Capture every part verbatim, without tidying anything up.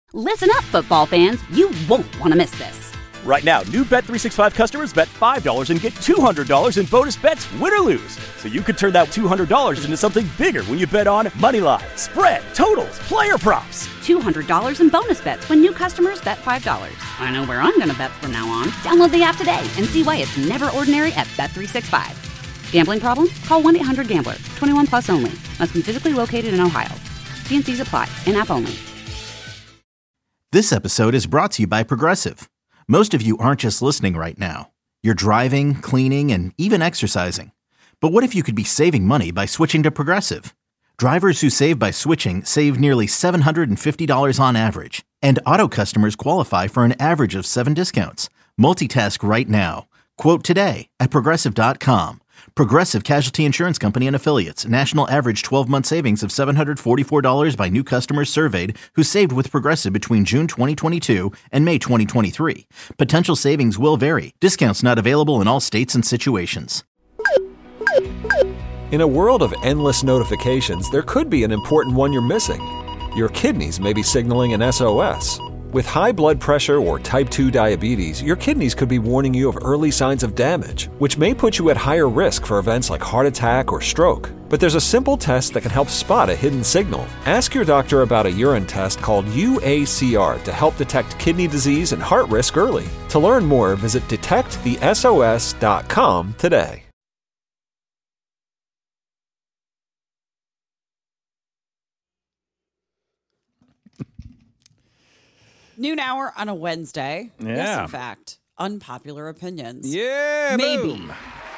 Listen up, football fans. You won't want to miss this. Right now, new Bet three sixty-five customers bet five dollars and get two hundred dollars in bonus bets, win or lose. So you could turn that two hundred dollars into something bigger when you bet on money line, spread, totals, player props. two hundred dollars in bonus bets when new customers bet five dollars. I know where I'm going to bet from now on. Download the app today and see why it's never ordinary at Bet three sixty-five. Gambling problem? Call one eight hundred gambler. twenty-one plus only. Must be physically located in Ohio. T and C's apply. In-app only. This episode is brought to you by Progressive. Most of you aren't just listening right now. You're driving, cleaning, and even exercising. But what if you could be saving money by switching to Progressive? Drivers who save by switching save nearly seven hundred fifty dollars on average. And auto customers qualify for an average of seven discounts. Multitask right now. Quote today at Progressive dot com. Progressive Casualty Insurance Company and Affiliates. National average twelve-month savings of seven hundred forty-four dollars by new customers surveyed who saved with Progressive between June twenty twenty-two and May twenty twenty-three. Potential savings will vary. Discounts not available in all states and situations. In a world of endless notifications, there could be an important one you're missing. Your kidneys may be signaling an S O S. With high blood pressure or type two diabetes, your kidneys could be warning you of early signs of damage, which may put you at higher risk for events like heart attack or stroke. But there's a simple test that can help spot a hidden signal. Ask your doctor about a urine test called U A C R to help detect kidney disease and heart risk early. To learn more, visit detect the S O S dot com today. Noon hour on a Wednesday. Yeah. Yes, in fact. Unpopular opinions. Yeah, Maybe. Boom.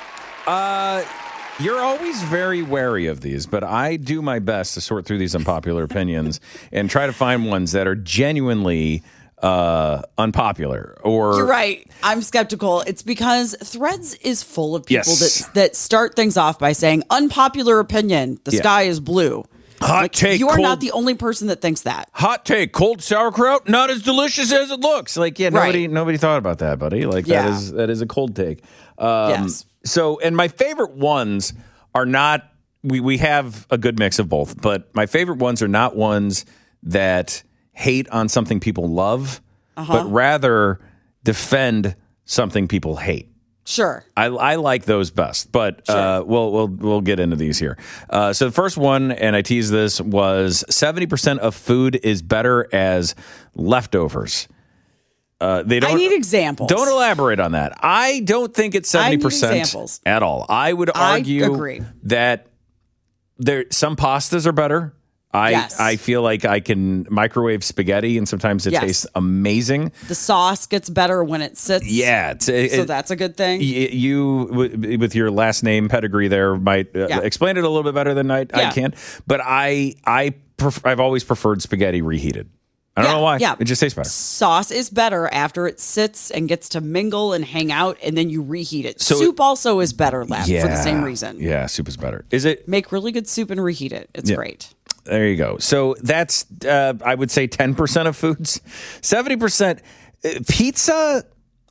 Uh, you're always very wary of these, but I do my best to sort through these unpopular opinions and try to find ones that are genuinely uh, unpopular. Or You're right. I'm skeptical. It's because Threads is full of people Yes. that that start things off by saying unpopular opinion. The Yeah. sky is blue. Hot Like, take. you are cold, not the only person that thinks that. hot take. Cold sauerkraut, not as delicious as it looks. Like, yeah, nobody, Right. nobody thought about that, buddy. Like Yeah. that is that is a cold take. Um, Yes. So, and my favorite ones are not. We we have a good mix of both, but my favorite ones are not ones that hate on something people love, Uh-huh. but rather defend something people hate. Sure. I, I like those best, but uh, we'll we'll we'll get into these here. Uh, so the first one, and I teased this, was seventy percent of food is better as leftovers. Uh, they don't. I need examples. Don't elaborate on that. I don't think it's seventy percent examples. at all. I would I argue agree. that there some pastas are better. I Yes. I feel like I can microwave spaghetti, and sometimes it Yes. tastes amazing. The sauce gets better when it sits. Yeah, it's, it, So that's a good thing. Y- You, w- with your last name pedigree, there might uh, Yeah. explain it a little bit better than I, I Yeah. can. But I, I, pref- I've always preferred spaghetti reheated. I don't Yeah, know why. yeah. It just tastes better. Sauce is better after it sits and gets to mingle and hang out, and then you reheat it. So- soup also is better left Yeah, for the same reason. Yeah, soup is better. Is it? Make really good soup and reheat it. It's Yeah. great. There you go. So that's, uh, I would say, ten percent of foods. seventy percent uh, pizza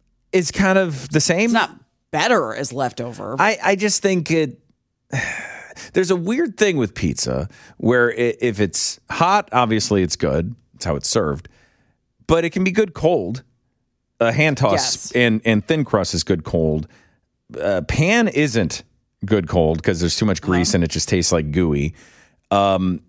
is kind of the same. It's not better as leftover. I, I just think it. There's a weird thing with pizza where i if it's hot, obviously it's good. It's how it's served. But it can be good cold. A hand toss Yes. and, and thin crust is good cold. Uh, pan isn't good cold because there's too much grease and it just tastes like gooey. Um,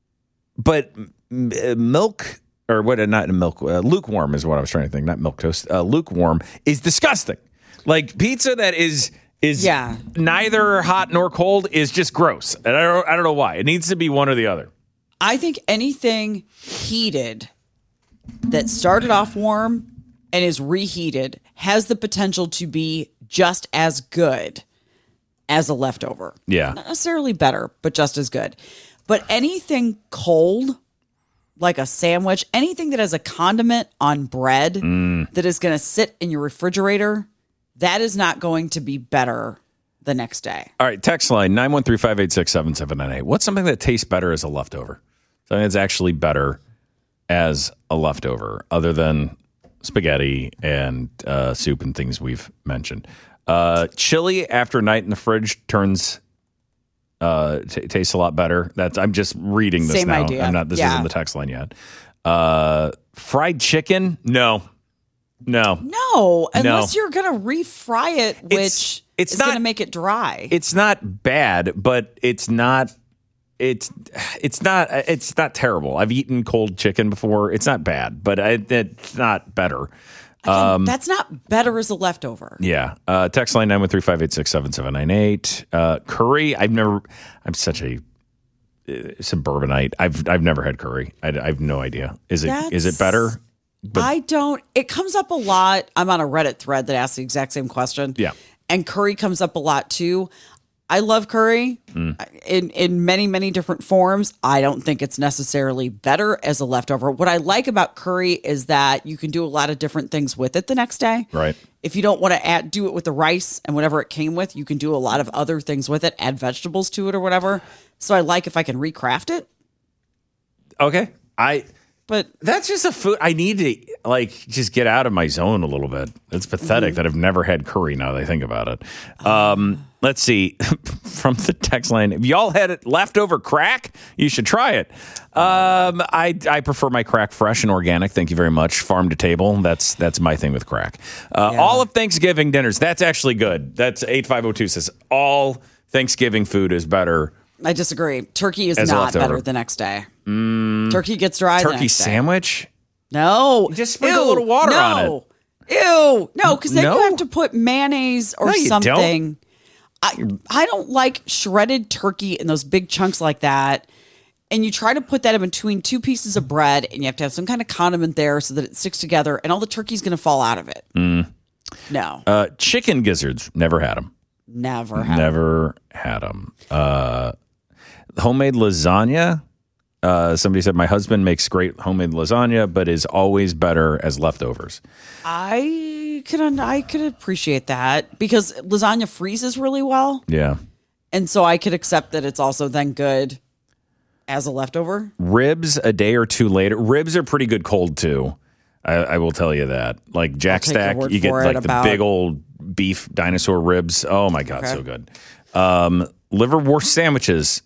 but m- uh, milk or what? uh, Not milk. Uh, lukewarm is what I was trying to think. Not milk toast. Uh, lukewarm is disgusting. Like pizza that is is Yeah. neither hot nor cold is just gross. And I don't I don't know why. It needs to be one or the other. I think anything heated that started off warm and is reheated has the potential to be just as good as a leftover. Yeah. Not necessarily better, but just as good. But anything cold, like a sandwich, anything that has a condiment on bread Mm. that is going to sit in your refrigerator, that is not going to be better the next day. All right, text line nine one three, five eight six, seven seven nine eight. What's something that tastes better as a leftover? Something that's actually better as a leftover, other than spaghetti and uh, soup and things we've mentioned. Uh, chili after a night in the fridge turns uh, t- tastes a lot better. That's I'm just reading this Same now. idea. I'm not. This Yeah. isn't the text line yet. Uh, Fried chicken? No. No. No, unless No. you're going to refry it, which It's- it's is not- going to make it dry. It's not bad, but it's not it's it's not it's not terrible. I've eaten cold chicken before. It's not bad, but I, it's not better. Again, that's not better as a leftover. Yeah. Uh, text line nine one three five eight six seven seven nine eight. Uh, curry. I've never. I'm such a uh, suburbanite. I've I've never had curry. I, I have no idea. Is it is it That's- better? But- I don't. It comes up a lot. I'm on a Reddit thread that asks the exact same question. Yeah. And curry comes up a lot too. I love curry Mm. in in many many different forms. I don't think it's necessarily better as a leftover. What I like about curry is that you can do a lot of different things with it the next day. Right. If you don't want to add do it with the rice and whatever it came with, you can do a lot of other things with it, add vegetables to it or whatever. So I like if I can recraft it. Okay. I. But That's just a food. I need to like just get out of my zone a little bit. It's pathetic Mm-hmm. that I've never had curry now that I think about it. Um, let's see. From the text line, if y'all had leftover crack, you should try it. Um, I I prefer my crack fresh and organic. Thank you very much. Farm to table. That's that's my thing with crack. Uh, Yeah. All of Thanksgiving dinners. That's actually good. That's eight five oh two says all Thanksgiving food is better. I disagree. Turkey is As a not leftover. better the next day. Turkey gets dry. the Turkey next day. sandwich. No, You just sprinkle a Ew, little water no. on it. Ew, no, because then No? you have to put mayonnaise or No, you don't. something. I I don't like shredded turkey in those big chunks like that. And you try to put that in between two pieces of bread, and you have to have some kind of condiment there so that it sticks together, and all the turkey's going to fall out of it. No, Uh, chicken gizzards. Never had them. never. Have. Never had them. Uh, homemade lasagna. Uh, somebody said my husband makes great homemade lasagna, but is always better as leftovers. I could I could appreciate that because lasagna freezes really well. Yeah. And so I could accept that it's also then good as a leftover. Ribs a day or two later. Ribs are pretty good cold too. I, I will tell you that. Like Jack I'll take your Stack, word you get for it like the about- big old beef dinosaur ribs. Oh my God, Okay. so good. Um, liverwurst sandwiches.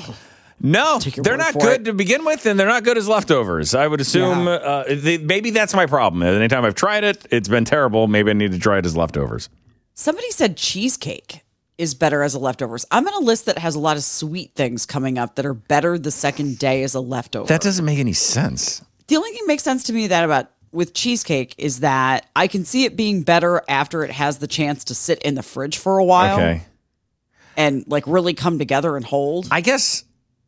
No, your they're word not for good it. to begin with, and they're not good as leftovers. I would assume Yeah. uh, they, maybe that's my problem. Anytime I've tried it, it's been terrible. Maybe I need to try it as leftovers. Somebody said cheesecake is better as a leftovers. I'm on a list that has a lot of sweet things coming up that are better the second day as a leftover. That doesn't make any sense. The only thing that makes sense to me that about with cheesecake is that I can see it being better after it has the chance to sit in the fridge for a while Okay. and like really come together and hold. I guess.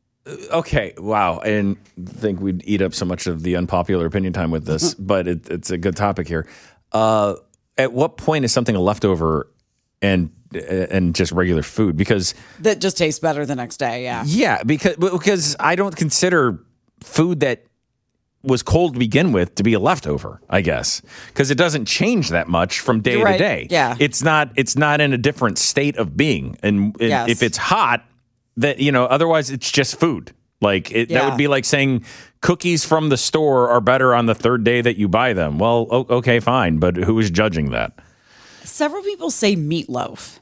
Okay. Wow. I didn't think we'd eat up so much of the unpopular opinion time with this, but it, it's a good topic here. Uh, at what point is something a leftover and and just regular food? Because That just tastes better the next day. Yeah. yeah, because because I don't consider food that was cold to begin with to be a leftover, I guess, because it doesn't change that much from day You're to right. day. Yeah. it's not it's not in a different state of being, and, and Yes. if it's hot, that you know, otherwise it's just food. Like it, that Yeah. would be like saying cookies from the store are better on the third day that you buy them. Well, o- okay, fine, but who is judging that? Several people say meatloaf.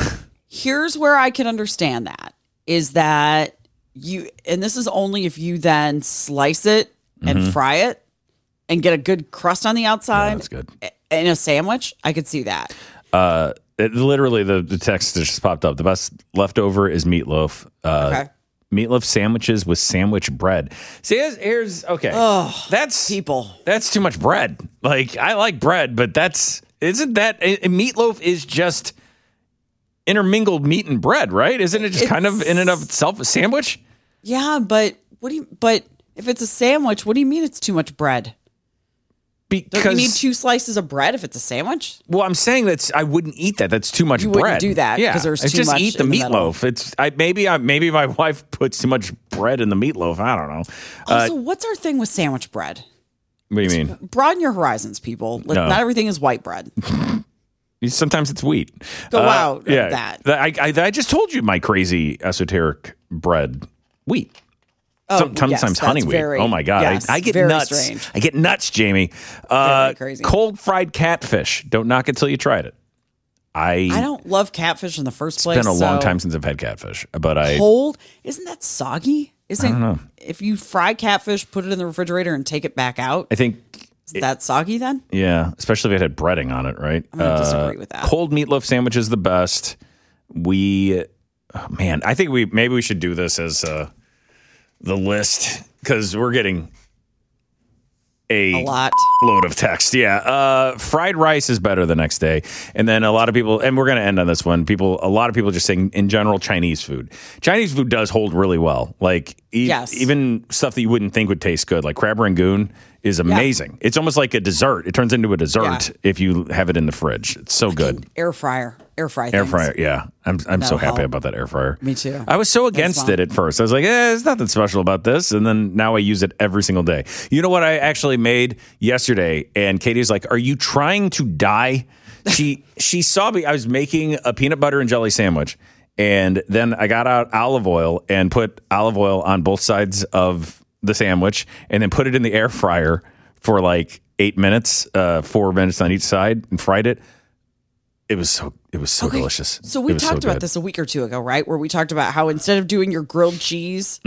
Here's where I can understand that is that you, and this is only if you then slice it and fry it and get a good crust on the outside. That's good. In a sandwich, I could see that. Uh, it, literally, the, the text that just popped up. The best leftover is meatloaf. Uh, Okay. Meatloaf sandwiches with sandwich bread. See, here's, here's okay. that's People. That's too much bread. Like I like bread, but that's isn't that a, a meatloaf is just intermingled meat and bread, right? Isn't it just kind of in and of itself a sandwich? Yeah, but what do you, but if it's a sandwich, what do you mean it's too much bread? Don't Because you need two slices of bread if it's a sandwich? well, I'm saying that's I wouldn't eat that. That's too much You wouldn't bread. do that, yeah, 'cause there's I too just much eat the in the middle. meatloaf. It's I maybe I maybe my wife puts too much bread in the meatloaf. I don't know. Uh, Also, what's our thing with sandwich bread? what do you mean? Broaden your horizons, people. Like, No. Not everything is white bread. Sometimes it's wheat. Go Uh, out of yeah, that. The- I, I, I just told you my crazy esoteric bread. Wheat. Oh, Some- Sometimes yes, honey that's wheat. very- oh my god! yes, I, I get very nuts. strange. I get nuts, Jamie. Uh, Very crazy. Cold fried catfish. Don't knock it till you tried it. I. I don't love catfish in the first It's place. been a long so time since I've had catfish, but I. Cold? Isn't that soggy? Isn't, I don't know. If you fry catfish, put it in the refrigerator and take it back out, I think is that soggy then? Yeah, especially if it had breading on it, right? I'm gonna disagree with that. Cold meatloaf sandwich is the best. We, oh, man, I think we maybe we should do this as uh, the list because we're getting a, A lot. load of text. Yeah, uh, fried rice is better the next day, and then a lot of people, and we're going to end on this one. People, a lot of people just saying in general Chinese food. Chinese food does hold really well. Like e- Yes. even stuff that you wouldn't think would taste good, like crab rangoon, is amazing. It's almost like a dessert. It turns into a dessert Yeah. if you have it in the fridge. It's so good. Air fryer. Air fry Air things. fryer, yeah. I'm I'm so That'll happy help. about that air fryer. Me too. I was so against well. it at first. I was like, eh, there's nothing special about this. And then now I use it every single day. You know what I actually made yesterday? And Katie's like, are you trying to die? She she saw me. I was making a peanut butter and jelly sandwich. And then I got out olive oil and put olive oil on both sides of the sandwich and then put it in the air fryer for like eight minutes, uh, four minutes on each side and fried it. It was so it was so Okay, delicious. So It we was talked so about good. this a week or two ago, right? Where we talked about how instead of doing your grilled cheese,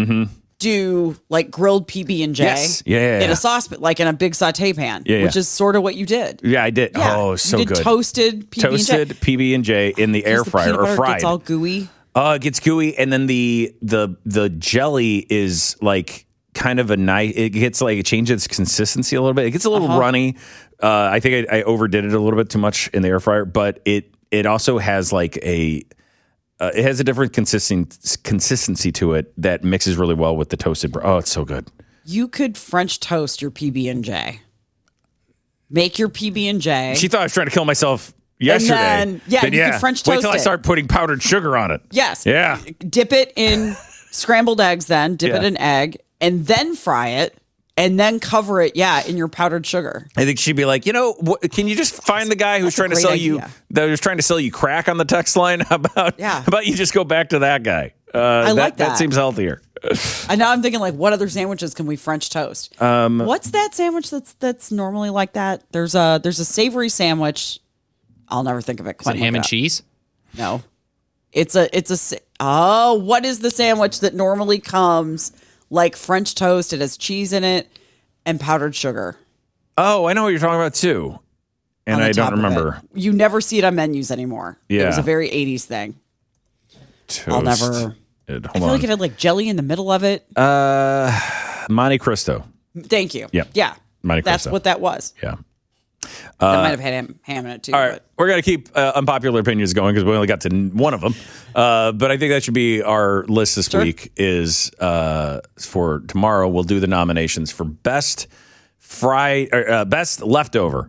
do like grilled P B and J Mm-hmm. Yes. Yeah, yeah, in yeah. a sauce, but like in a big saute pan, Yeah, yeah. which is sort of what you did. Yeah, I did. Yeah. Oh, so you did good. Toasted P B and J. Toasted P B and J in the air The fryer peanut or butter fried. Gets all gooey. Uh, it gets gooey, and then the the the jelly is like kind of a nice. It gets like it changes its consistency a little bit. It gets a little Uh-huh. runny. Uh, I think I, I overdid it a little bit too much in the air fryer, but it it also has like a uh, it has a different consistent consistency to it that mixes really well with the toasted bread. Oh, it's so good. You could French toast your P B and J. Make your P B and J. She thought I was trying to kill myself yesterday. then- yeah, you could French Wait toast till I it. start putting powdered sugar on it. Yes. Yeah. Dip it in scrambled eggs, then dip it Yeah. in egg, and then fry it, and then cover it. Yeah, in your powdered sugar. I think she'd be like, you know, what, can you just find the guy who's That's a trying to great sell you idea. that was trying to sell you crack on the text line? How about Yeah. how about you just go back to that guy? Uh, I like that. that. seems healthier. And now I'm thinking, like, what other sandwiches can we French toast? Um, What's that sandwich that's that's normally like that? There's a there's a savory sandwich. I'll never think of it. Is it ham and cheese? No, it's a it's a sa- oh. What is the sandwich that normally comes like French toast? It has cheese in it and powdered sugar. Oh, I know what you're talking about too, and on the I top don't of it. remember. You never see it on menus anymore. It was Yeah. a very eighties thing. Toast. I'll never- Hold I feel on. like it had like jelly in the middle of it. uh, Monte Cristo. Thank you. Yeah. Yeah. Monte That's Cristo. what that was. Yeah. That might have had ham, ham in it too. All right, but- we're gonna keep uh, unpopular opinions going because we only got to n- one of them. Uh, but I think that should be our list this Sure. week. Is uh, for tomorrow we'll do the nominations for best fry or uh, best leftover.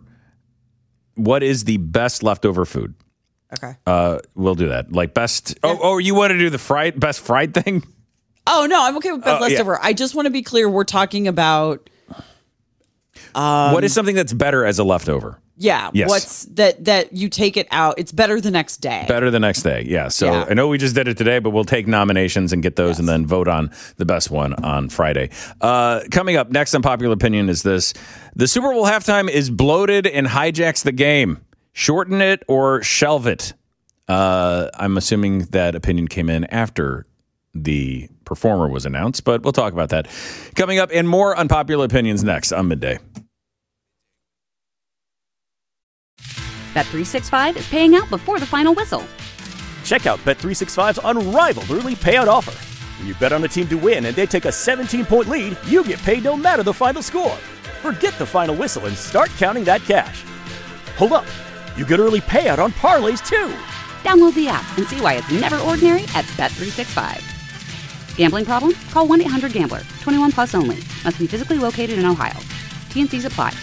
What is the best leftover food? Okay. Uh, we'll do that. Like best. Oh, oh, you want to do the fried best fried thing? Oh no, I'm okay with best Oh, yeah. leftover. I just want to be clear. We're talking about what is something that's better as a leftover? yeah. Yes. What's that? That you take it out. It's better the next day. Better the next day. Yeah. So Yeah. I know we just did it today, but we'll take nominations and get those and then vote on the best one on Friday. Uh, coming up next, unpopular opinion is this. The Super Bowl halftime is bloated and hijacks the game. Shorten it or shelve it. Uh, I'm assuming that opinion came in after the performer was announced, but we'll talk about that. Coming up, and more unpopular opinions next on Midday. Bet three sixty-five is paying out before the final whistle. Check out Bet three sixty-five's unrivaled early payout offer. When you bet on a team to win and they take a seventeen-point lead, you get paid no matter the final score. Forget the final whistle and start counting that cash. Hold up. You get early payout on parlays, too. Download the app and see why it's never ordinary at Bet three sixty-five. Gambling problem? Call one eight hundred gambler. twenty-one plus only. Must be physically located in Ohio. T N Cs apply.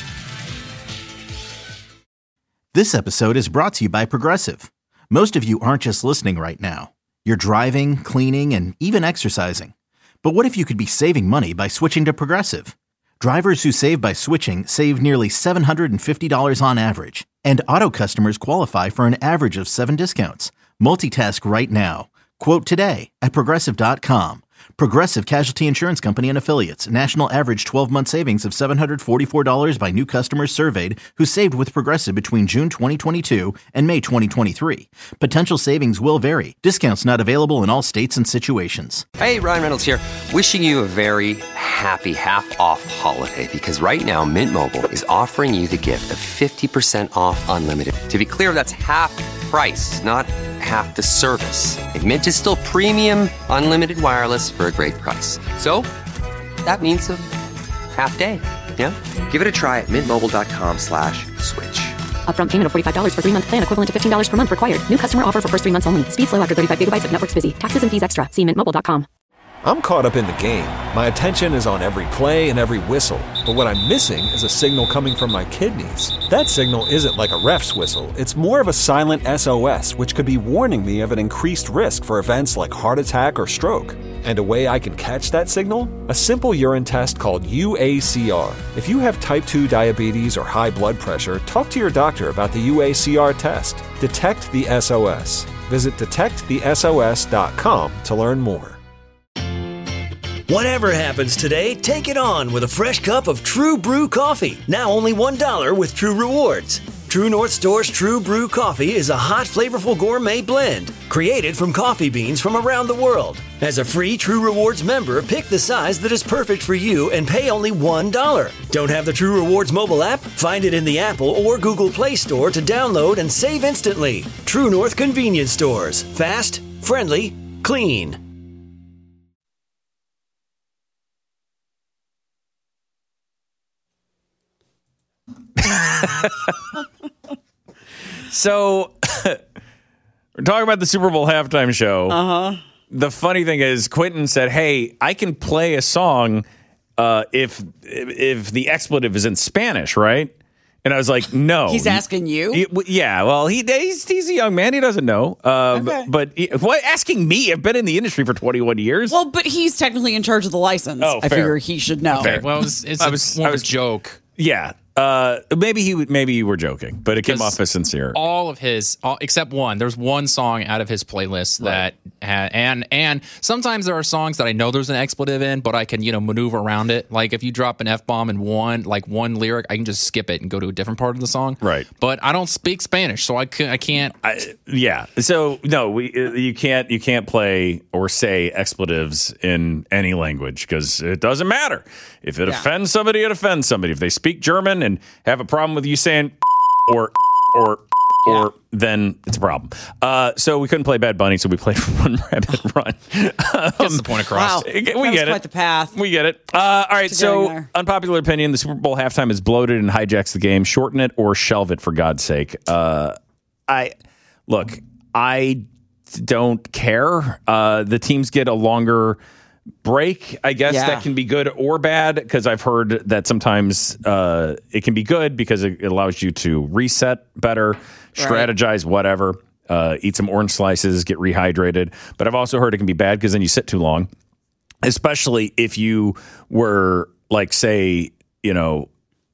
This episode is brought to you by Progressive. Most of you aren't just listening right now. You're driving, cleaning, and even exercising. But what if you could be saving money by switching to Progressive? Drivers who save by switching save nearly seven hundred fifty dollars on average. And auto customers qualify for an average of seven discounts. Multitask right now. Quote today at Progressive dot com. Progressive Casualty Insurance Company and Affiliates. National average twelve-month savings of seven hundred forty-four dollars by new customers surveyed who saved with Progressive between June twenty twenty-two and May twenty twenty-three. Potential savings will vary. Discounts not available in all states and situations. Hey, Ryan Reynolds here. Wishing you a very happy half-off holiday because right now Mint Mobile is offering you the gift of fifty percent off unlimited. To be clear, that's half price, not half the service. And Mint is still premium unlimited wireless for a great price. So that means a half day. Yeah? Give it a try at mintmobile.com slash switch. Upfront payment of forty-five dollars for three-month plan equivalent to fifteen dollars per month required. New customer offer for first three months only. Speed slow after thirty-five gigabytes if network's busy. Taxes and fees extra. See mint mobile dot com. I'm caught up in the game. My attention is on every play and every whistle. But what I'm missing is a signal coming from my kidneys. That signal isn't like a ref's whistle. It's more of a silent S O S, which could be warning me of an increased risk for events like heart attack or stroke. And a way I can catch that signal? A simple urine test called U A C R. If you have type two diabetes or high blood pressure, talk to your doctor about the U A C R test. Detect the S O S. Visit detect the S O S dot com to learn more. Whatever happens today, take it on with a fresh cup of True Brew coffee. Now only one dollar with True Rewards. True North Store's True Brew coffee is a hot, flavorful gourmet blend created from coffee beans from around the world. As a free True Rewards member, pick the size that is perfect for you and pay only one dollar. Don't have the True Rewards mobile app? Find it in the Apple or Google Play Store to download and save instantly. True North Convenience Stores. Fast, friendly, clean. So we're talking about the Super Bowl halftime show. Uh-huh. The funny thing is, Quentin said, "Hey, I can play a song uh, if if the expletive is in Spanish, right?" And I was like, "No." He's asking you? He, yeah. Well, he he's, he's a young man. He doesn't know. Um, Okay. But he, what? Asking me? I've been in the industry for twenty-one years. Well, but he's technically in charge of the license. Oh, I fair. figure he should know. Fair. Well, it's, it's I a, was- more I of was- a joke. Yeah. Uh, maybe he would- maybe you were joking, but it came Because off as sincere. All of his, all, except one. There's one song out of his playlist that, ha, and and sometimes there are songs that I know there's an expletive in, but I can you know maneuver around it. Like if you drop an F bomb in one, like one lyric, I can just skip it and go to a different part of the song. Right. But I don't speak Spanish, so I can I can't. I, yeah. So no, we you can't you can't play or say expletives in any language because it doesn't matter. If it Yeah. offends somebody, it offends somebody. If they speak German and have a problem with you saying or or or then it's a problem. Uh, so we couldn't play Bad Bunny, so we played Run Rabbit Run. Gets the point across. Wow. We That was get it. quite the path. We get it. Uh, all right. To So, getting there. unpopular opinion: the Super Bowl halftime is bloated and hijacks the game. Shorten it or shelve it, for God's sake. Uh, I look. I don't care. Uh, the teams get a longer break. I guess Yeah. that can be good or bad because I've heard that sometimes uh, it can be good because it, it allows you to reset better, strategize, whatever. Uh, eat some orange slices, get rehydrated. But I've also heard it can be bad because then you sit too long. Especially if you were like, say, you know,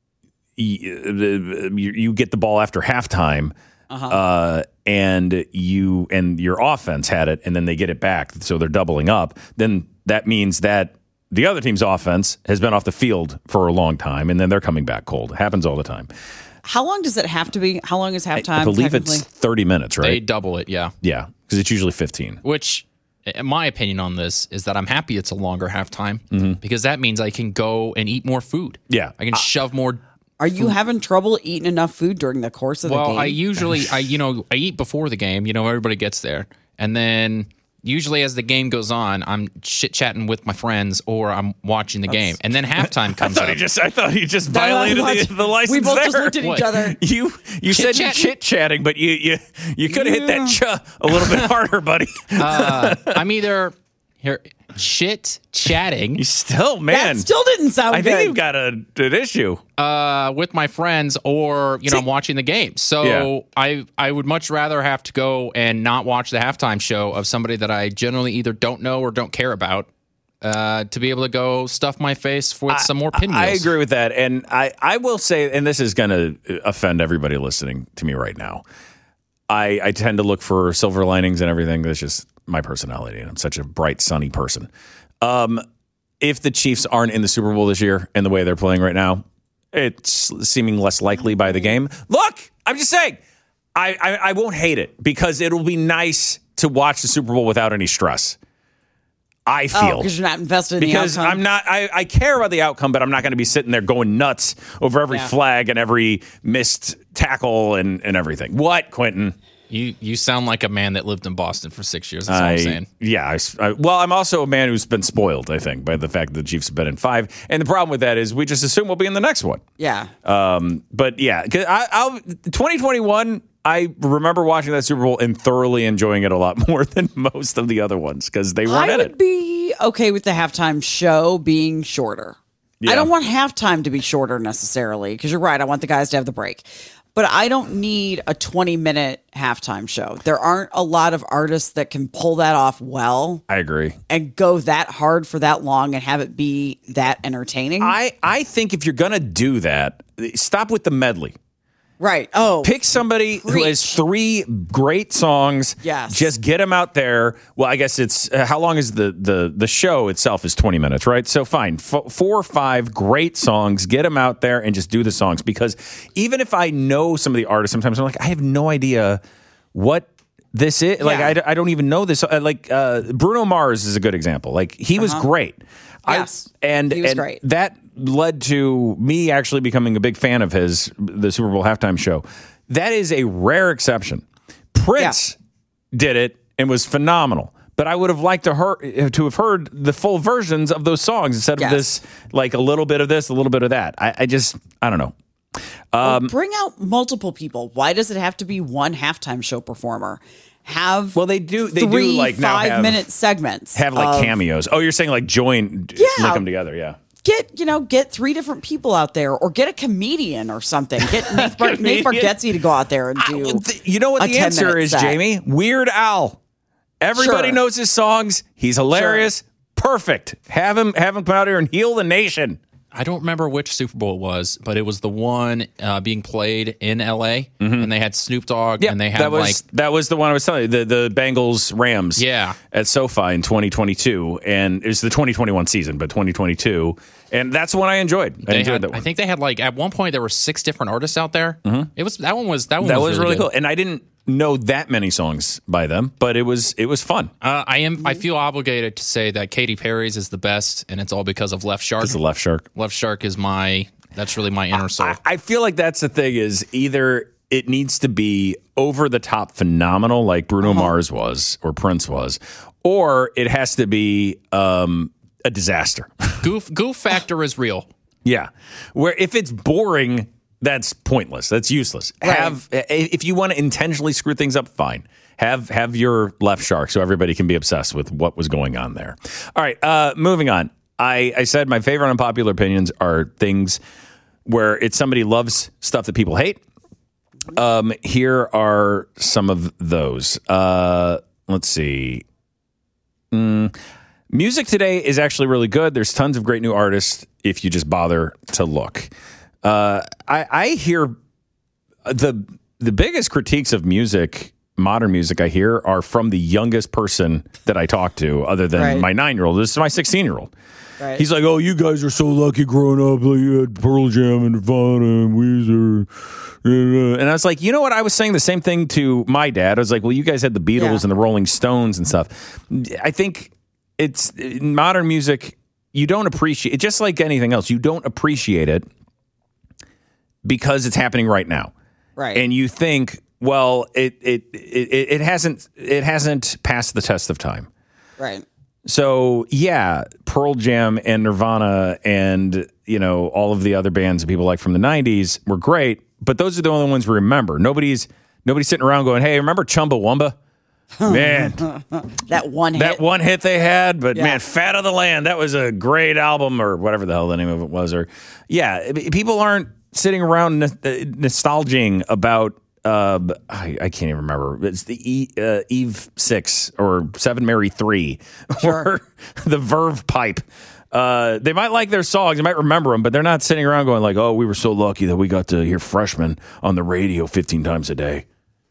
you, you get the ball after halftime, uh-huh. uh, and you and your offense had it, and then they get it back, so they're doubling up. Then that means that the other team's offense has been off the field for a long time, and then they're coming back cold. It happens all the time. How long does it have to be? How long is halftime? I, I believe technically? it's thirty minutes, right? They double it, yeah. Yeah, because it's usually fifteen. Which, in my opinion on this, is that I'm happy it's a longer halftime Mm-hmm. because that means I can go and eat more food. Yeah. I can shove more. Are you having trouble eating enough food during the course of the Well, game? I usually, I you know, I eat before the game. You know, everybody gets there, and then usually as the game goes on, I'm chit chatting with my friends or I'm watching the game, and then halftime comes I thought up. he just, I thought he just No, no, violated what? the, the license We both there. just looked at What? each other. You you said you Chit-chatting? chit chatting, but you you you could have hit that cha a little bit harder, buddy. uh, I'm either here chit chatting You still, man. That still didn't sound I good. think you've got a, an issue. uh, with my friends, or you know, See- I'm watching the game. So Yeah. I I would much rather have to go and not watch the halftime show of somebody that I generally either don't know or don't care about. Uh, to be able to go stuff my face with some more pinwheels. I agree with that, and I I will say, and this is going to offend everybody listening to me right now. I I tend to look for silver linings and everything. That's just my personality, and I'm such a bright, sunny person. Um, if the Chiefs aren't in the Super Bowl this year and the way they're playing right now, it's seeming less likely by the game. Look, I'm just saying, I, I, I won't hate it because it'll be nice to watch the Super Bowl without any stress. I feel. because you're not invested in because the outcome. I'm not, I, I care about the outcome, but I'm not going to be sitting there going nuts over every Yeah. flag and every missed tackle and, and everything. What, Quentin? You you sound like a man that lived in Boston for six years. That's all I, I'm saying. Yeah. I, I, well, I'm also a man who's been spoiled, I think, by the fact that the Chiefs have been in five. And the problem with that is we just assume we'll be in the next one. Yeah. Um, but yeah, 'cause I, I'll, twenty twenty-one, I remember watching that Super Bowl and thoroughly enjoying it a lot more than most of the other ones because they weren't I in would it. be okay with the halftime show being shorter. Yeah. I don't want halftime to be shorter necessarily because you're right. I want the guys to have the break. But I don't need a twenty minute halftime show. There aren't a lot of artists that can pull that off well I agree. and go that hard for that long and have it be that entertaining. I, I think if you're going to do that, stop with the medley. right. Oh, Pick somebody who has Preach. three great songs. Yes. Just get them out there. Well, I guess it's uh, how long is the the the show itself is twenty minutes, right? So fine, F- four or five great songs. Get them out there and just do the songs because even if I know some of the artists, sometimes I'm like I have no idea what this is. Like Yeah. I, d- I don't even know this. Uh, like uh, Bruno Mars is a good example. Like he was great. Yes. I, and He was and great. that led to me actually becoming a big fan of his, the Super Bowl halftime show. That is a rare exception. Prince did it and was phenomenal. But I would have liked to, hear, to have heard the full versions of those songs instead of Yes. this, like a little bit of this, a little bit of that. I, I just, I don't know. Um, bring out multiple people. Why does it have to be one halftime show performer? Have Well, they do- they do, three like, now five have- minute segments. Have like of- cameos. Oh, you're saying like join, Yeah. link them together. Yeah. Get you know get three different people out there, or get a comedian or something. Get Nate, Bar- Nate Comedian. Bargatze to go out there and do. Th- You know what a the answer ten-minute is, set. Jamie? Weird Al. Everybody Sure. knows his songs. He's hilarious. Perfect. Have him have him come out here and heal the nation. I don't remember which Super Bowl it was, but it was the one uh, being played in L A, and they had Snoop Dogg, and they had that was like that was the one I was telling you, the the Bengals Rams, Yeah. at SoFi in twenty twenty-two, and it was the twenty twenty-one season, but twenty twenty-two, and that's the one I enjoyed. I they enjoyed had, that one. I think they had like at one point there were six different artists out there. It was that one was that one that was, was really good. cool, and I didn't know that many songs by them, but it was it was fun. Uh, I am. I feel obligated to say that Katy Perry's is the best, and it's all because of Left Shark. It's the Left Shark. Left Shark is my. That's really my inner soul. I, I feel like that's the thing is either it needs to be over the top phenomenal like Bruno Mars was or Prince was, or it has to be um, a disaster. goof goof factor is real. Yeah. Where if it's boring, that's pointless. That's useless. Right. Have if you want to intentionally screw things up, fine. Have have your Left Shark so everybody can be obsessed with what was going on there. All right, uh, moving on. I, I said my favorite unpopular opinions are things where it's somebody loves stuff that people hate. Um, here are some of those. Uh, let's see. Mm, music today is actually really good. There's tons of great new artists if you just bother to look. Uh, I, I hear the the biggest critiques of music, modern music, I hear are from the youngest person that I talk to, other than Right. my nine year old. This is my sixteen year old. Right. He's like, "Oh, you guys are so lucky growing up. Like you had Pearl Jam and Nirvana and Weezer." And I was like, you know what? I was saying the same thing to my dad. I was like, well, you guys had the Beatles Yeah. and the Rolling Stones and stuff. I think it's in modern music. You don't appreciate it, just like anything else. You don't appreciate it because it's happening right now, Right. and you think, well, it it it, it hasn't it hasn't passed the test of time. right. So yeah, Pearl Jam and Nirvana and you know all of the other bands that people like from the nineties were great, but those are the only ones we remember. Nobody's nobody's sitting around going, "Hey, remember Chumbawamba?" Man, That one hit. that one hit they had, but Yeah. man, Fat of the Land, that was a great album, or whatever the hell the name of it was. Or yeah, people aren't sitting around n- nostalging about. Uh, I, I can't even remember. It's the e, uh, Eve six or Seven Mary three or the Verve Pipe. Uh, they might like their songs, they might remember them, but they're not sitting around going like, "Oh, we were so lucky that we got to hear Freshman on the radio fifteen times a day."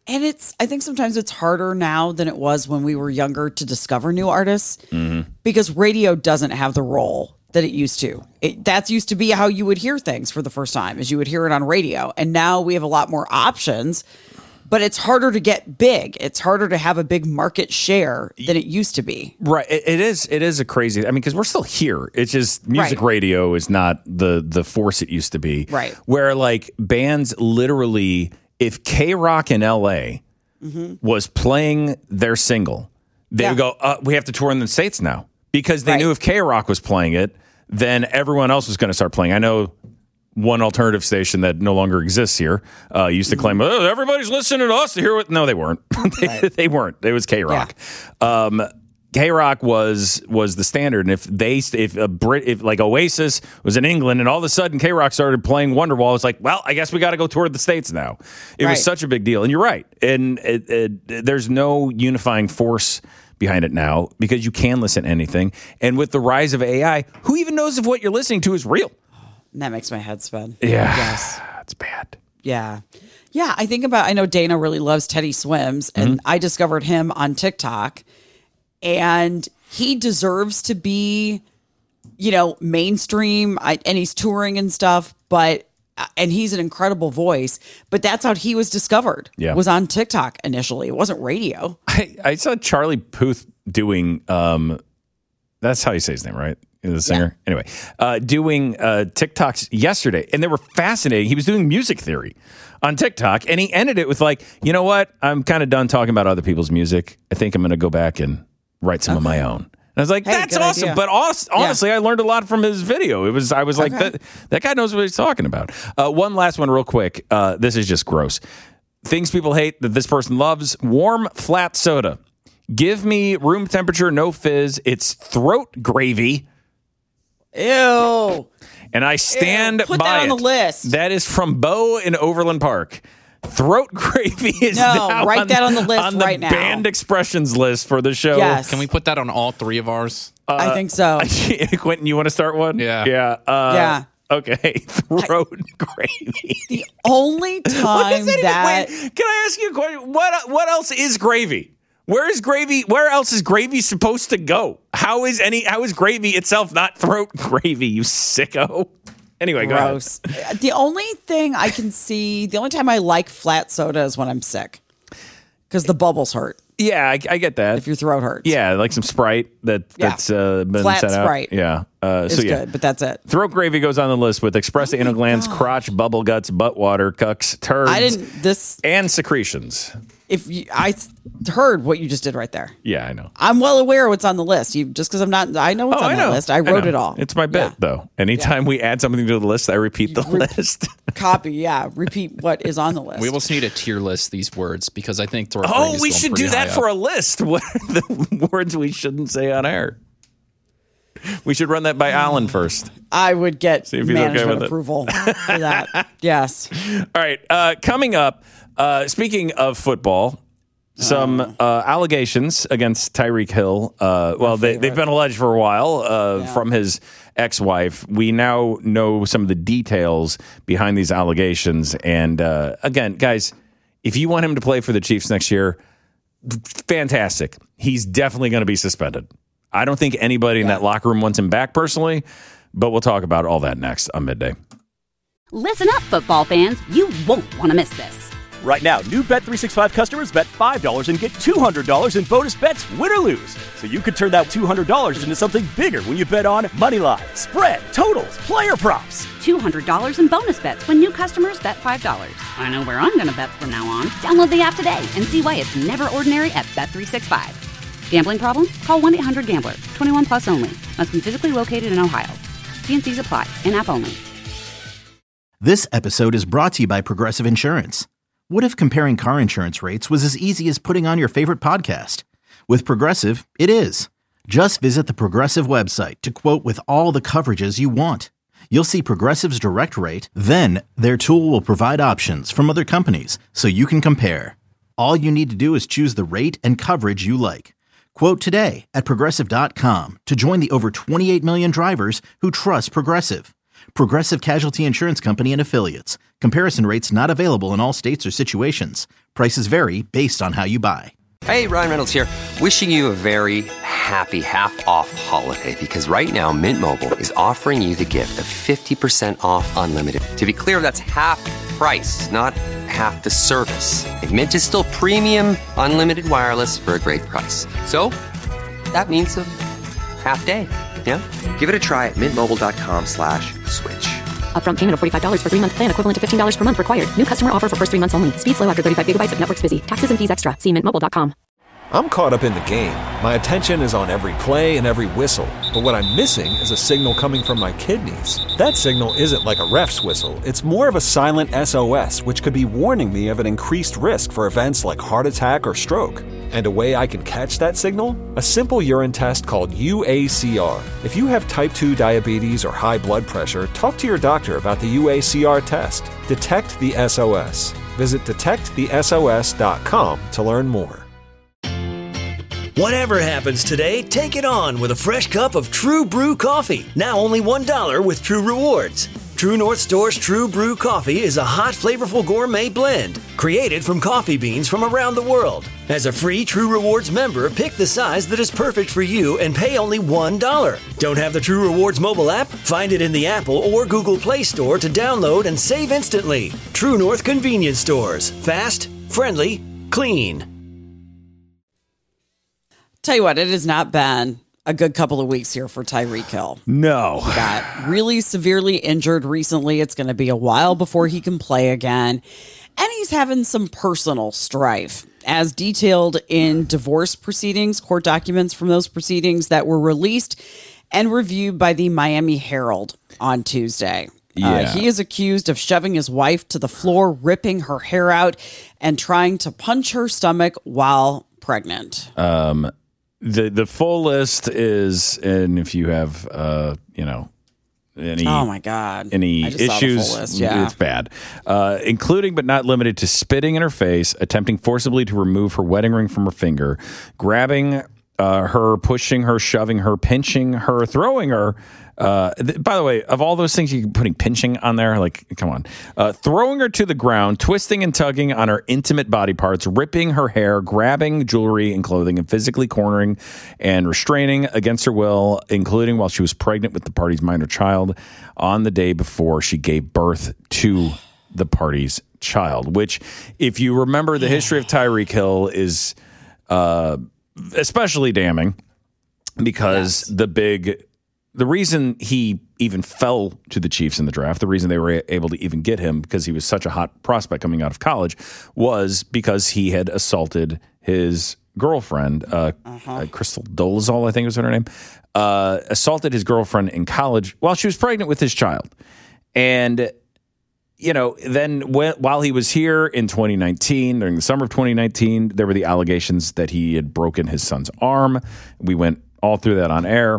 And it's, I think sometimes it's harder now than it was when we were younger to discover new artists Mm-hmm. because radio doesn't have the role that it used to. It, that used to be how you would hear things for the first time, is you would hear it on radio. And now we have a lot more options, but it's harder to get big. It's harder to have a big market share than it used to be. Right. It, it is. It is a crazy. I mean, because we're still here. It's just music Right. radio is not the the force it used to be. Right. Where like bands literally, if K-Rock in L A was playing their single, they Yeah. would go, uh, "We have to tour in the States now," because they Right. knew if K-Rock was playing it, then everyone else was going to start playing. I know. One alternative station that no longer exists here uh, used to claim, oh, everybody's listening to us to hear what. No, they weren't. they, Right. they weren't. It was K-Rock. Um, K-Rock was was the standard, and if they if a Brit if like Oasis was in England, and all of a sudden K-Rock started playing Wonderwall, it's like, well, I guess we got to go toward the States now. It Right. was such a big deal, and you're right. And it, it, there's no unifying force behind it now because you can listen to anything. And with the rise of A I, who even knows if what you're listening to is real? And that makes my head spin. Yeah, Yes. it's bad. Yeah. Yeah. I think about, I know Dana really loves Teddy Swims, and I discovered him on TikTok, and he deserves to be, you know, mainstream, I, and he's touring and stuff, but, and he's an incredible voice, but that's how he was discovered. Yeah. Was on TikTok initially. It wasn't radio. I, I saw Charlie Puth doing, um, that's how you say his name, right? The singer. Anyway, uh, doing uh, TikToks yesterday, and they were fascinating. He was doing music theory on TikTok, and he ended it with like, you know what? I'm kind of done talking about other people's music. I think I'm going to go back and write some of my own. And I was like, Hey, that's good awesome. idea. But hon- honestly, I learned a lot from his video. It was, I was like, Okay. that, that guy knows what he's talking about. Uh, one last one real quick. Uh, this is just gross. Things people hate that this person loves: warm, flat soda. Give me room temperature, no fizz. It's throat gravy. Ew. And I stand Ew. Put by that on it. the list. That is from Bo in Overland Park. Throat gravy is No, now write on, that on the list on the right now. banned expressions list for the show. Yes. Can we put that on all three of ours? I think so. Quentin, you want to start one? Yeah. Yeah. Uh, Yeah. Okay. Throat gravy. The only What time does that, that, even, wait, can I ask you a question? What what else is gravy? Where is gravy? Where else is gravy supposed to go? How is any? How is gravy itself not throat gravy? You sicko. Anyway, go ahead. gross. The only thing I can see, the only time I like flat soda is when I'm sick, because the bubbles hurt Yeah, I, I get that. if your throat hurts. Yeah, like some Sprite that Yeah. that's uh, been Flat set out. Sprite. Yeah. Uh, it's so yeah, good, but that's it. throat gravy goes on the list with express Oh my anal glands, gosh. crotch, bubble guts, butt water, cucks, turds, I didn't. This and secretions. if you, I th- heard what you just did right there. Yeah, I know. I'm well aware what's on the list. You just because I'm not. I know what's Oh, on I the know. list. I wrote know. it all. It's my bit, Yeah. though. Anytime we add something to the list, I repeat the Rep- list. Copy. Yeah. Repeat what is on the list. We almost need a tier list these words because I think throat Oh, gravy is we going should pretty do that high for up. a list. What are the words we shouldn't say on air? We should run that by Alan first. I would get See if he's okay management with it. approval for that. Yes. All right. Uh, coming up, uh, speaking of football, some uh, allegations against Tyreek Hill. Uh, well, they, they've been alleged for a while uh, Yeah. from his ex-wife. We now know some of the details behind these allegations. And uh, again, guys, if you want him to play for the Chiefs next year, fantastic. He's definitely going to be suspended. I don't think anybody in that locker room wants him back personally, but we'll talk about all that next on Midday. Listen up, football fans. You won't want to miss this. Right now, new Bet three sixty-five customers bet five dollars and get two hundred dollars in bonus bets, win or lose. So you could turn that two hundred dollars into something bigger when you bet on money line, spread, totals, player props. two hundred dollars in bonus bets when new customers bet five dollars. I know where I'm going to bet from now on. Download the app today and see why it's never ordinary at Bet three sixty-five. Gambling problem? Call one eight hundred gambler. twenty-one plus only. Must be physically located in Ohio. T and C's apply. In-app only. This episode is brought to you by Progressive Insurance. What if comparing car insurance rates was as easy as putting on your favorite podcast? With Progressive, it is. Just visit the Progressive website to quote with all the coverages you want. You'll see Progressive's direct rate, then their tool will provide options from other companies so you can compare. All you need to do is choose the rate and coverage you like. Quote today at Progressive dot com to join the over twenty-eight million drivers who trust Progressive. Progressive Casualty Insurance Company and Affiliates. Comparison rates not available in all states or situations. Prices vary based on how you buy. Hey, Ryan Reynolds here. Wishing you a very happy half-off holiday because right now Mint Mobile is offering you the gift of fifty percent off unlimited. To be clear, that's half price, not half the service. And Mint is still premium unlimited wireless for a great price. So that means a half day. Yeah? Give it a try at mintmobile.com slash switch. Upfront payment of forty-five dollars for three-month plan equivalent to fifteen dollars per month required. New customer offer for first three months only. Speed slow after thirty-five gigabytes if network's busy. Taxes and fees extra. See mint mobile dot com. I'm caught up in the game. My attention is on every play and every whistle. But what I'm missing is a signal coming from my kidneys. That signal isn't like a ref's whistle. It's more of a silent S O S, which could be warning me of an increased risk for events like heart attack or stroke. And a way I can catch that signal? A simple urine test called U A C R. If you have type two diabetes or high blood pressure, talk to your doctor about the U A C R test. Detect the S O S. Visit detect the S O S dot com to learn more. Whatever happens today, take it on with a fresh cup of True Brew coffee. Now only one dollar with True Rewards. True North Store's True Brew coffee is a hot, flavorful gourmet blend created from coffee beans from around the world. As a free True Rewards member, pick the size that is perfect for you and pay only one dollar. Don't have the True Rewards mobile app? Find it in the Apple or Google Play Store to download and save instantly. True North Convenience Stores. Fast, friendly, clean. Tell you what, it has not been a good couple of weeks here for Tyreek Hill. No. He got really severely injured recently. It's going to be a while before he can play again. And he's having some personal strife, as detailed in divorce proceedings, court documents from those proceedings that were released and reviewed by the Miami Herald on Tuesday. Yeah. Uh, he is accused of shoving his wife to the floor, ripping her hair out, and trying to punch her stomach while pregnant. Um, the the full list is, and if you have, uh, you know, any oh my god, any I just saw the issues, full list. Yeah. It's bad, uh, including but not limited to spitting in her face, attempting forcibly to remove her wedding ring from her finger, grabbing uh, her, pushing her, shoving her, pinching her, throwing her. Uh, th- by the way, of all those things, you putting pinching on there, like, come on, uh, throwing her to the ground, twisting and tugging on her intimate body parts, ripping her hair, grabbing jewelry and clothing, and physically cornering and restraining against her will, including while she was pregnant with the party's minor child on the day before she gave birth to the party's child. Which, if you remember, the history of Tyreek Hill is uh, especially damning because yes. the big. The reason he even fell to the Chiefs in the draft, the reason they were able to even get him, because he was such a hot prospect coming out of college, was because he had assaulted his girlfriend, uh, uh-huh. uh, Crystal Dolezal, I think was her name, uh, assaulted his girlfriend in college while she was pregnant with his child. And, you know, then when, while he was here in twenty nineteen, during the summer of twenty nineteen, there were the allegations that he had broken his son's arm. We went all through that on air.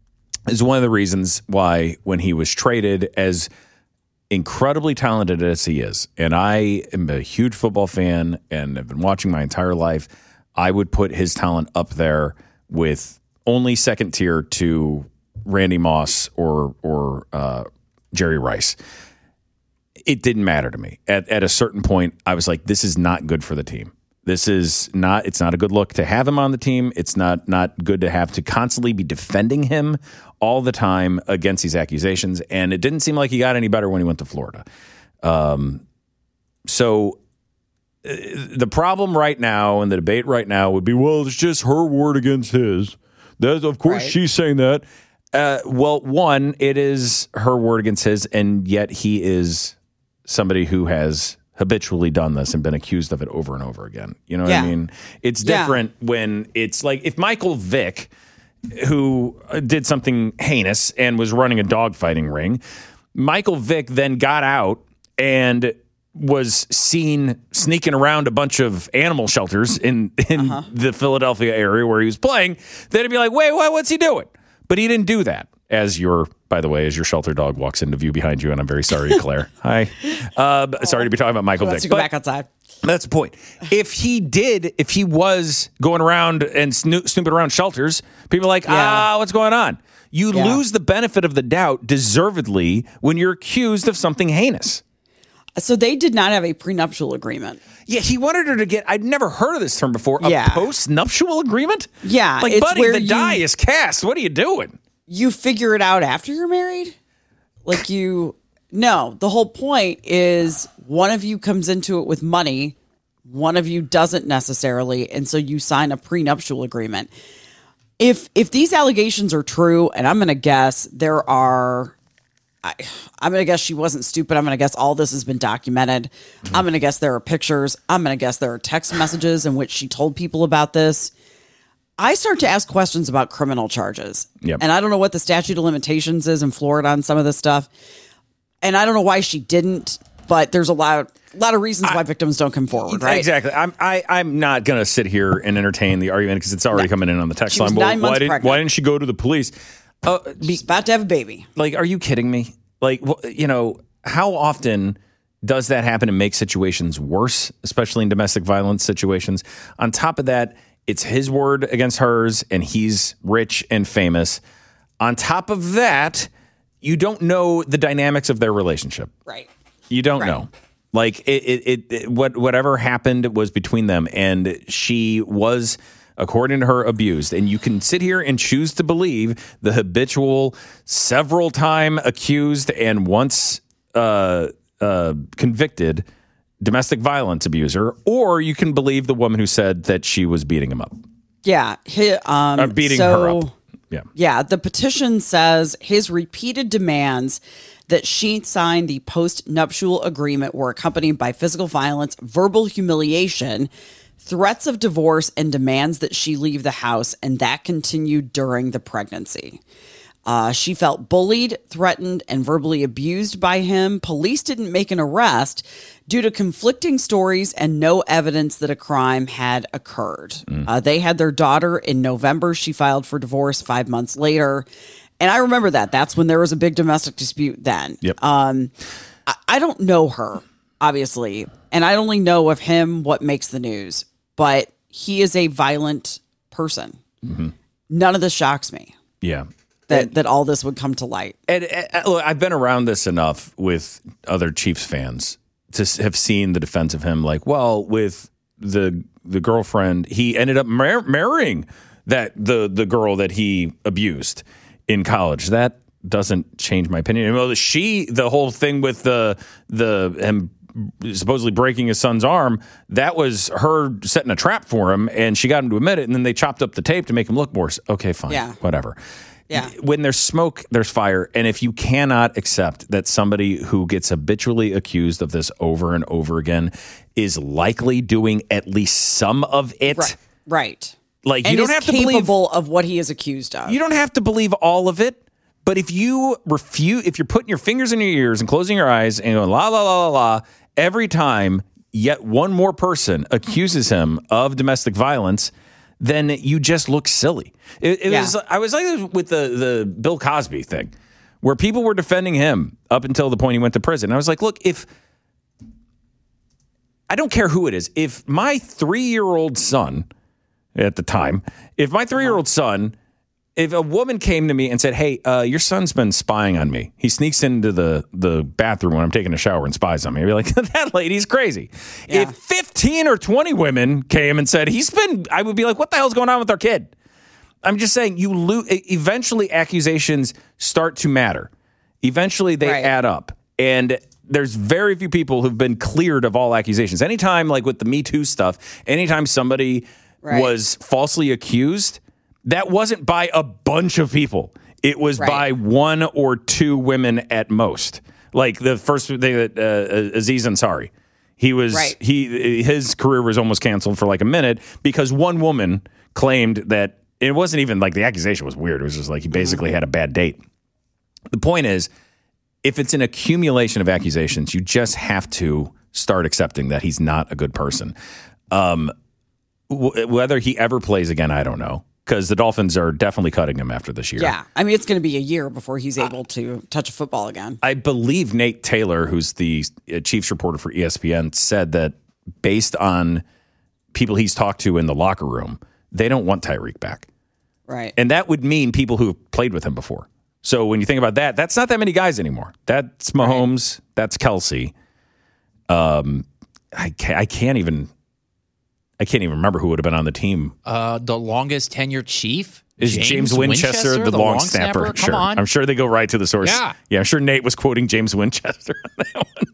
Is one of the reasons why when he was traded, as incredibly talented as he is, and I am a huge football fan and have been watching my entire life, I would put his talent up there with only second tier to Randy Moss or or uh, Jerry Rice. It didn't matter to me. At at a certain point, I was like, this is not good for the team. This is not, it's not a good look to have him on the team. It's not not good to have to constantly be defending him all the time against these accusations. And it didn't seem like he got any better when he went to Florida. Um, so uh, the problem right now and the debate right now would be, well, it's just her word against his. That's, of course, right. She's saying that. Uh, well, one, it is her word against his, and yet he is somebody who has habitually done this and been accused of it over and over again. You know what yeah. I mean? It's different yeah. when it's like if Michael Vick, who did something heinous and was running a dogfighting ring, Michael Vick then got out and was seen sneaking around a bunch of animal shelters in, in uh-huh. the Philadelphia area where he was playing, then it'd be like, wait, what, what's he doing? But he didn't do that. As your, by the way, as your shelter dog walks into view behind you, and I'm very sorry, Claire. Hi. Uh, oh. Sorry to be talking about Michael Vick. To go back outside. That's the point. If he did, if he was going around and snoo- snooping around shelters, people are like, yeah. ah, what's going on? You Yeah. lose the benefit of the doubt deservedly when you're accused of something heinous. So they did not have a prenuptial agreement. Yeah, he wanted her to get, I'd never heard of this term before, a Yeah. post-nuptial agreement? Yeah, Like, it's buddy, where the you- die is cast. What are you doing? You figure it out after you're married? Like you, no, the whole point is one of you comes into it with money, one of you doesn't necessarily, and so you sign a prenuptial agreement. If if these allegations are true, and I'm going to guess there are, I, I'm going to guess she wasn't stupid. I'm going to guess all this has been documented. I'm going to guess there are pictures. I'm going to guess there are text messages in which she told people about this. I start to ask questions about criminal charges. Yep. And I don't know what the statute of limitations is in Florida on some of this stuff. And I don't know why she didn't, but there's a lot, a lot of reasons why victims don't come forward, right? Exactly. I'm I, I'm not going to sit here and entertain the argument because it's already No. coming in on the text She was line. Well, nine why months didn't pregnant. why didn't she go to the police? Uh, be, She's about to have a baby. like, are you kidding me? Like, wh- you know, how often does that happen and make situations worse, especially in domestic violence situations? On top of that, it's his word against hers, and he's rich and famous. On top of that, you don't know the dynamics of their relationship. Right. You don't Right. know. Like it, it, it, it, what, whatever happened was between them, and she was, according to her, abused. And you can sit here and choose to believe the habitual, several time accused and once uh, uh, convicted domestic violence abuser, or you can believe the woman who said that she was beating him up, Yeah. He, um, or beating so, her up. Yeah. Yeah. The petition says his repeated demands that she sign the post-nuptial agreement were accompanied by physical violence, verbal humiliation, threats of divorce, and demands that she leave the house, and that continued during the pregnancy. Uh, she felt bullied, threatened, and verbally abused by him. Police didn't make an arrest due to conflicting stories and no evidence that a crime had occurred. Uh, they had their daughter in November. She filed for divorce five months later. And I remember that. That's when there was a big domestic dispute then. Yep. Um, I, I don't know her, obviously. And I only know of him what makes the news. But he is a violent person. None of this shocks me. Yeah. That, that all this would come to light. And, and look, I've been around this enough with other Chiefs fans to s- have seen the defense of him. Like, well, with the the girlfriend, he ended up mar- marrying that the the girl that he abused in college. That doesn't change my opinion. Well, she, the whole thing with the the him supposedly breaking his son's arm, that was her setting a trap for him, and she got him to admit it, and then they chopped up the tape to make him look worse. Okay, fine, Yeah. whatever. Yeah. When there's smoke, there's fire. And if you cannot accept that somebody who gets habitually accused of this over and over again is likely doing at least some of it, Right. Right. like you And don't is have to believe capable of what he is accused of. you don't have to believe all of it. But if you refuse, if you're putting your fingers in your ears and closing your eyes and going la la la la la every time yet one more person accuses him of domestic violence, then you just look silly. It, it Yeah. was I was like with the the Bill Cosby thing, where people were defending him up until the point he went to prison. I was like, look, if I don't care who it is, if my three-year-old son at the time, if my three-year-old son, if a woman came to me and said, hey, uh, your son's been spying on me. He sneaks into the, the bathroom when I'm taking a shower and spies on me. I'd be like, that lady's crazy. Yeah. If fifteen or twenty women came and said, he's been, I would be like, what the hell's going on with our kid? I'm just saying, you lo- eventually accusations start to matter. Eventually they Right. add up. And there's very few people who've been cleared of all accusations. Anytime, like with the Me Too stuff, anytime somebody Right. was falsely accused, that wasn't by a bunch of people. It was Right. by one or two women at most. Like the first thing that uh, Aziz Ansari, he was Right. he his career was almost canceled for like a minute because one woman claimed that it wasn't even like the accusation was weird. It was just like he basically had a bad date. The point is, if it's an accumulation of accusations, you just have to start accepting that he's not a good person. Um, w- whether he ever plays again, I don't know. Because the Dolphins are definitely cutting him after this year. Yeah. I mean, it's going to be a year before he's able to touch a football again. I believe Nate Taylor, who's the uh, Chiefs reporter for E S P N, said that based on people he's talked to in the locker room, they don't want Tyreek back. Right. And that would mean people who have played with him before. So when you think about that, that's not that many guys anymore. That's Mahomes. Right. That's Kelsey. Um, I can't, I can't even, I can't even remember who would have been on the team. Uh, the longest tenured Chief is James, James Winchester, Winchester, the, the long, long snapper. snapper? Sure, on. I'm sure they go right to the source. Yeah, yeah. I'm sure Nate was quoting James Winchester on that one.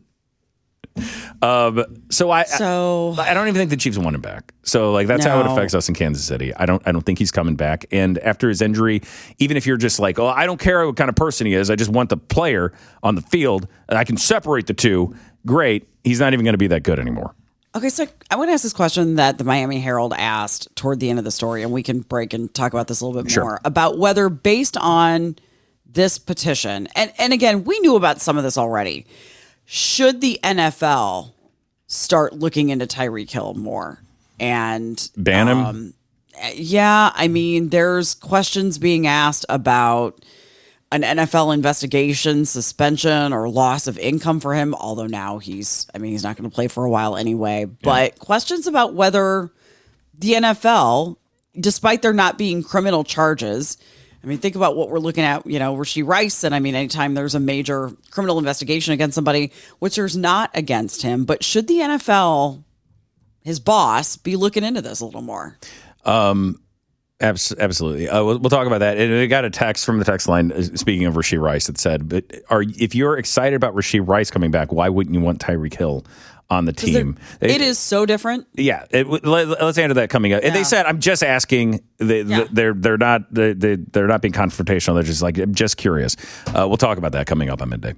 Um, so I, so I, I don't even think the Chiefs want him back. So like that's no. how it affects us in Kansas City. I don't, I don't think he's coming back. And after his injury, even if you're just like, oh, I don't care what kind of person he is, I just want the player on the field, and I can separate the two. Great, he's not even going to be that good anymore. Okay, so I want to ask this question that the Miami Herald asked toward the end of the story, and we can break and talk about this a little bit sure. more about whether based on this petition, and and again, we knew about some of this already. Should the N F L start looking into Tyreek Hill more and ban him? Um, yeah, I mean, there's questions being asked about an N F L investigation, suspension, or loss of income for him. Although now he's, I mean, he's not going to play for a while anyway. But yeah. questions about whether the N F L, despite there not being criminal charges. I mean, think about what we're looking at, you know, Rashee Rice. And I mean, anytime there's a major criminal investigation against somebody, which there's not against him, but should the N F L, his boss, be looking into this a little more? Um, abs- absolutely. Uh, we'll, we'll talk about that. And I got a text from the text line, uh, speaking of Rashee Rice, that said, but are if you're excited about Rashee Rice coming back, why wouldn't you want Tyreek Hill on the team? It, it is so different. Yeah, it, let, let's answer that coming up. Yeah. And they said, "I'm just asking." They, yeah. They're they're not they, they're not being confrontational. They're just like, I'm just curious. Uh, we'll talk about that coming up on midday.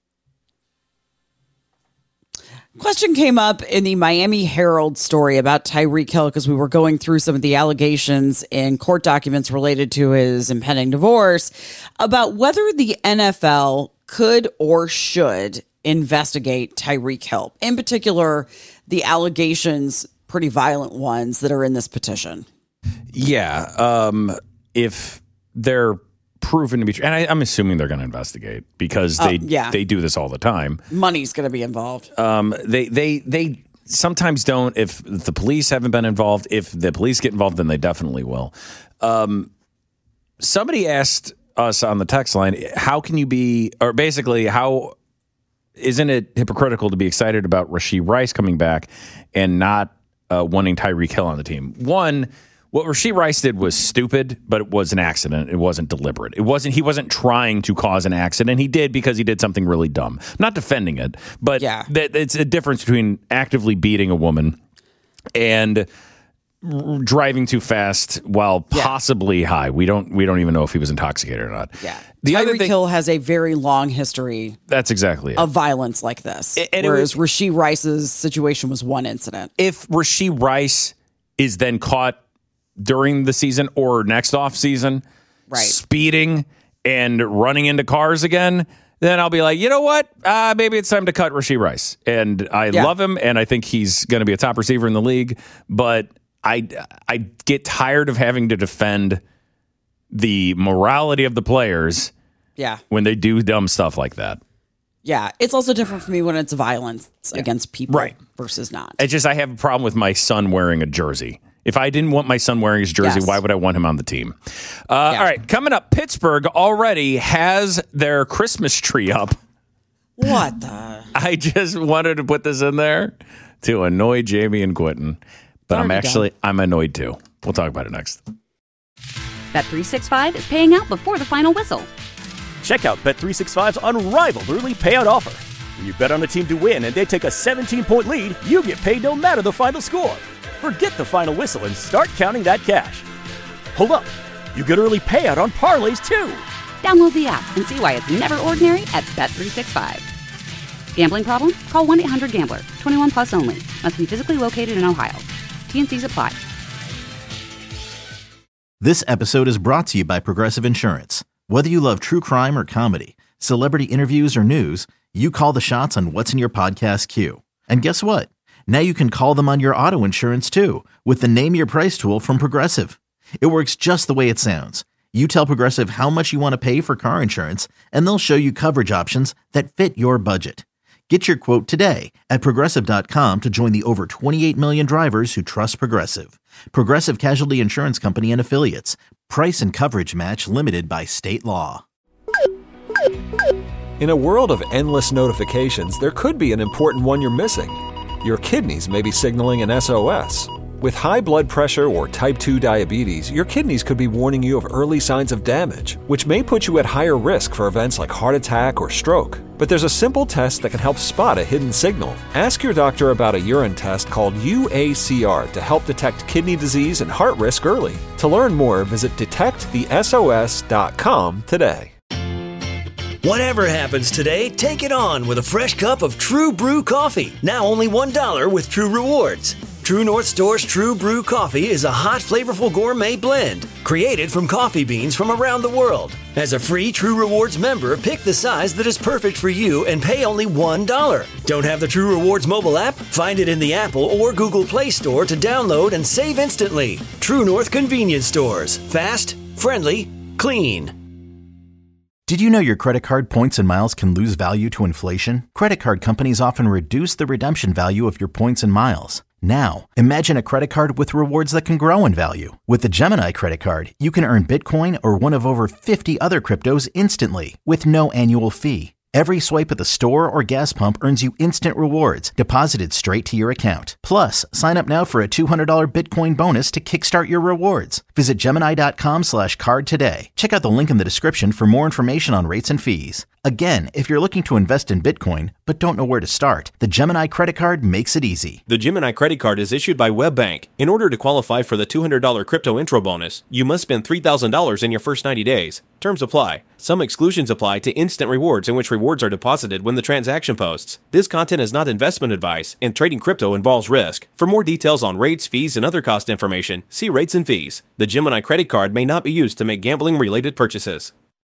Question came up in the Miami Herald story about Tyreek Hill because we were going through some of the allegations in court documents related to his impending divorce about whether the N F L could or should investigate Tyreek Hill. In particular, the allegations, pretty violent ones that are in this petition. Yeah. Um, if they're proven to be true, and I, I'm assuming they're going to investigate because they uh, yeah. they do this all the time. Money's going to be involved. Um, they they they sometimes don't. If the police haven't been involved, if the police get involved, then they definitely will. Um, somebody asked us on the text line, how can you be, or basically how, isn't it hypocritical to be excited about Rashee Rice coming back and not uh, wanting Tyreek Hill on the team? One, what Rashee Rice did was stupid, but it was an accident. It wasn't deliberate. It wasn't. He wasn't trying to cause an accident. He did because he did something really dumb. I'm not defending it, but yeah. th- it's a difference between actively beating a woman and r- driving too fast while possibly yeah. high. We don't. We don't even know if he was intoxicated or not. Yeah. The Tyreek other thing, Hill has a very long history. That's exactly it. Of violence like this, and, and whereas it was, Rashee Rice's situation was one incident. If Rashee Rice is then caught during the season or next off season, right, speeding and running into cars again, then I'll be like, you know what? Uh, maybe it's time to cut Rashee Rice. And I yeah. love him, and I think he's going to be a top receiver in the league. But I, I get tired of having to defend the morality of the players yeah. when they do dumb stuff like that. Yeah, it's also different for me when it's violence yeah. against people right. versus not. It's just I have a problem with my son wearing a jersey. If I didn't want my son wearing his jersey, yes. why would I want him on the team? Uh, yeah. All right, coming up, Pittsburgh already has their Christmas tree up. What the? I just wanted to put this in there to annoy Jamie and Quentin, but I'm actually, done. I'm annoyed too. We'll talk about it next. Bet three sixty-five is paying out before the final whistle. Check out Bet three sixty-five's unrivaled early payout offer. When you bet on a team to win and they take a seventeen-point lead, you get paid no matter the final score. Forget the final whistle and start counting that cash. Hold up. You get early payout on parlays, too. Download the app and see why it's never ordinary at Bet three sixty-five. Gambling problem? Call one eight hundred gambler. twenty-one plus only. Must be physically located in Ohio. T and C's apply. This episode is brought to you by Progressive Insurance. Whether you love true crime or comedy, celebrity interviews or news, you call the shots on what's in your podcast queue. And guess what? Now you can call them on your auto insurance too with the Name Your Price tool from Progressive. It works just the way it sounds. You tell Progressive how much you want to pay for car insurance, and they'll show you coverage options that fit your budget. Get your quote today at Progressive dot com to join the over twenty-eight million drivers who trust Progressive. Progressive Casualty Insurance Company and Affiliates. Price and coverage match limited by state law. In a world of endless notifications, there could be an important one you're missing. Your kidneys may be signaling an S O S. With high blood pressure or type two diabetes, your kidneys could be warning you of early signs of damage, which may put you at higher risk for events like heart attack or stroke. But there's a simple test that can help spot a hidden signal. Ask your doctor about a urine test called U A C R to help detect kidney disease and heart risk early. To learn more, visit detect the S O S dot com today. Whatever happens today, take it on with a fresh cup of True Brew coffee. Now only one dollar with True Rewards. True North Store's True Brew coffee is a hot, flavorful gourmet blend created from coffee beans from around the world. As a free True Rewards member, pick the size that is perfect for you and pay only one dollar. Don't have the True Rewards mobile app? Find it in the Apple or Google Play Store to download and save instantly. True North Convenience Stores. Fast, friendly, clean. Did you know your credit card points and miles can lose value to inflation? Credit card companies often reduce the redemption value of your points and miles. Now, imagine a credit card with rewards that can grow in value. With the Gemini credit card, you can earn Bitcoin or one of over fifty other cryptos instantly with no annual fee. Every swipe at the store or gas pump earns you instant rewards deposited straight to your account. Plus, sign up now for a two hundred dollars Bitcoin bonus to kickstart your rewards. Visit Gemini.com slash card today. Check out the link in the description for more information on rates and fees. Again, if you're looking to invest in Bitcoin but don't know where to start, the Gemini credit card makes it easy. The Gemini credit card is issued by WebBank. In order to qualify for the two hundred dollars crypto intro bonus, you must spend three thousand dollars in your first ninety days. Terms apply. Some exclusions apply to instant rewards, in which rewards are deposited when the transaction posts. This content is not investment advice, and trading crypto involves risk. For more details on rates, fees, and other cost information, see rates and fees. The Gemini credit card may not be used to make gambling-related purchases.